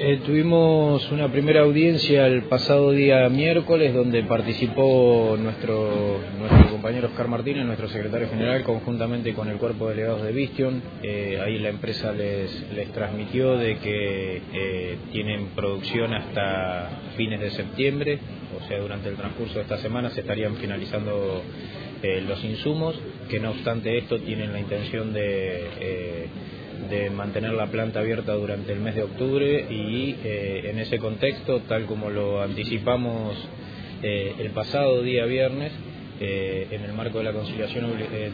Tuvimos una primera audiencia el pasado día miércoles donde participó nuestro compañero Oscar Martínez, nuestro secretario general, conjuntamente con el cuerpo de delegados de Vistion. Ahí la empresa les transmitió de que tienen producción hasta fines de septiembre, o sea, durante el transcurso de esta semana se estarían finalizando los insumos, que no obstante esto tienen la intención de mantener la planta abierta durante el mes de octubre y en ese contexto, tal como lo anticipamos el pasado día viernes, en el marco de la conciliación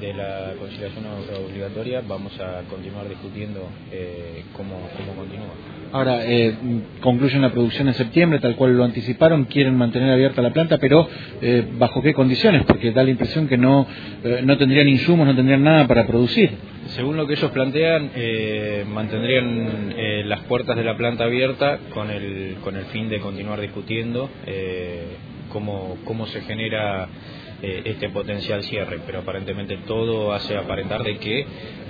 obligatoria, vamos a continuar discutiendo cómo continúa. Ahora, concluyen la producción en septiembre, tal cual lo anticiparon, quieren mantener abierta la planta, pero ¿bajo qué condiciones? Porque da la impresión que no tendrían insumos, no tendrían nada para producir. Según lo que ellos plantean, mantendrían las puertas de la planta abierta con el fin de continuar discutiendo cómo se genera este potencial cierre, pero aparentemente todo hace aparentar de que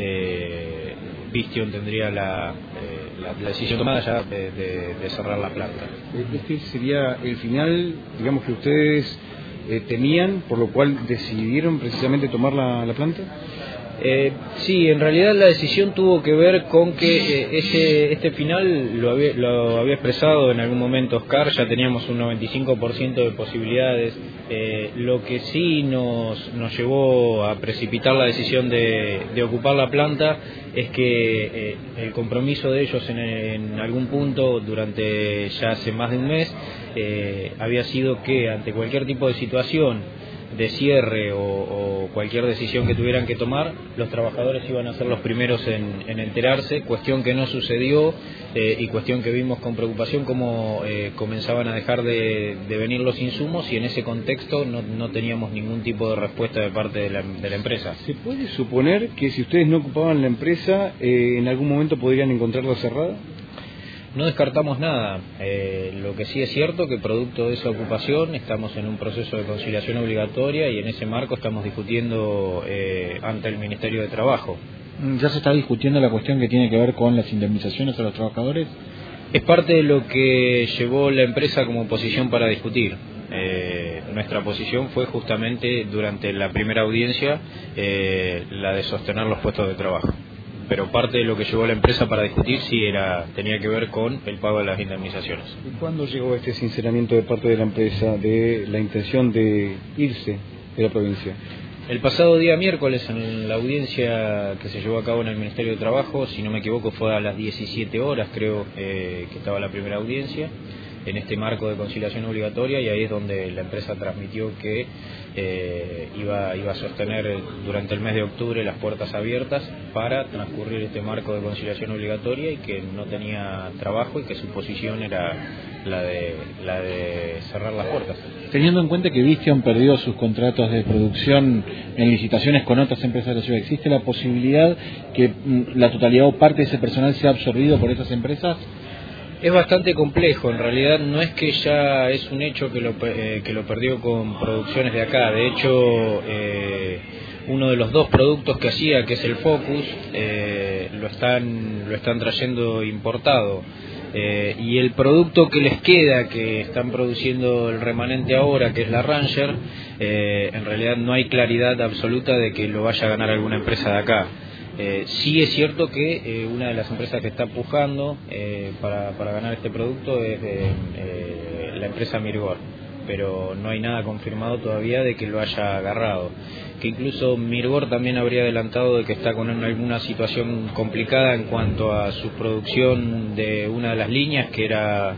Vistion tendría la decisión tomada ya de cerrar la planta. Este sería el final, digamos, que ustedes temían, por lo cual decidieron precisamente tomar la planta. Sí, en realidad la decisión tuvo que ver con que este final lo había expresado en algún momento Oscar, ya teníamos un 95% de posibilidades. Lo que sí nos llevó a precipitar la decisión de ocupar la planta es que el compromiso de ellos en algún punto durante ya hace más de un mes había sido que ante cualquier tipo de situación de cierre o cualquier decisión que tuvieran que tomar, los trabajadores iban a ser los primeros en enterarse, cuestión que no sucedió y cuestión que vimos con preocupación cómo comenzaban a dejar de venir los insumos, y en ese contexto no teníamos ningún tipo de respuesta de parte de la empresa. ¿Se puede suponer que si ustedes no ocupaban la empresa, en algún momento podrían encontrarla cerrada? No descartamos nada. Lo que sí es cierto que producto de esa ocupación estamos en un proceso de conciliación obligatoria y en ese marco estamos discutiendo ante el Ministerio de Trabajo. ¿Ya se está discutiendo la cuestión que tiene que ver con las indemnizaciones a los trabajadores? Es parte de lo que llevó la empresa como posición para discutir. Nuestra posición fue justamente durante la primera audiencia la de sostener los puestos de trabajo. Pero parte de lo que llevó a la empresa para discutir sí tenía que ver con el pago de las indemnizaciones. ¿Y cuándo llegó este sinceramiento de parte de la empresa de la intención de irse de la provincia? El pasado día miércoles, en la audiencia que se llevó a cabo en el Ministerio de Trabajo, si no me equivoco fue a las 17 horas, creo que estaba la primera audiencia, en este marco de conciliación obligatoria, y ahí es donde la empresa transmitió que iba a sostener durante el mes de octubre las puertas abiertas para transcurrir este marco de conciliación obligatoria y que no tenía trabajo y que su posición era la de cerrar las puertas. Teniendo en cuenta que Vistion perdió sus contratos de producción en licitaciones con otras empresas de la ciudad, ¿existe la posibilidad que la totalidad o parte de ese personal sea absorbido por esas empresas? Es bastante complejo, en realidad no es que ya es un hecho que lo perdió con producciones de acá. De hecho, uno de los dos productos que hacía, que es el Focus, lo están trayendo importado. Y el producto que les queda, que están produciendo el remanente ahora, que es la Ranger, en realidad no hay claridad absoluta de que lo vaya a ganar alguna empresa de acá. Sí es cierto que una de las empresas que está pujando para ganar este producto es la empresa Mirgor, pero no hay nada confirmado todavía de que lo haya agarrado. Que incluso Mirgor también habría adelantado de que está con alguna situación complicada en cuanto a su producción de una de las líneas, que era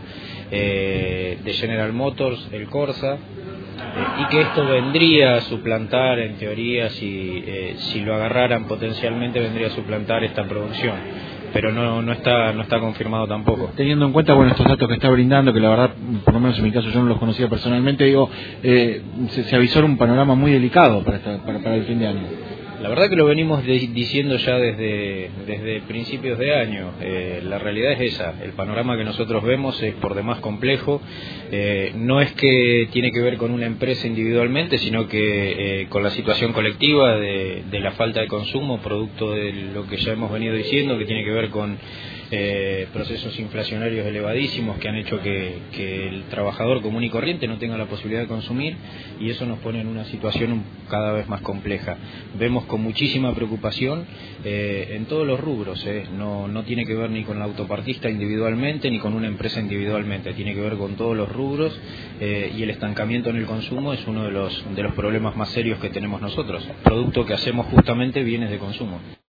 de General Motors, el Corsa, y que esto vendría a suplantar, en teoría, si lo agarraran potencialmente, vendría a suplantar esta producción, pero no está confirmado tampoco. Teniendo en cuenta estos datos que está brindando, que la verdad, por lo menos en mi caso yo no los conocía personalmente, se avisó un panorama muy delicado para el fin de año. La verdad que lo venimos diciendo ya desde principios de año. La realidad es esa. El panorama que nosotros vemos es por demás complejo. No es que tiene que ver con una empresa individualmente, sino que con la situación colectiva de la falta de consumo, producto de lo que ya hemos venido diciendo, que tiene que ver con procesos inflacionarios elevadísimos que han hecho que el trabajador común y corriente no tenga la posibilidad de consumir, y eso nos pone en una situación cada vez más compleja. Vemos con muchísima preocupación en todos los rubros, no tiene que ver ni con la autopartista individualmente ni con una empresa individualmente, tiene que ver con todos los rubros, y el estancamiento en el consumo es uno de los problemas más serios que tenemos nosotros, producto que hacemos justamente bienes de consumo.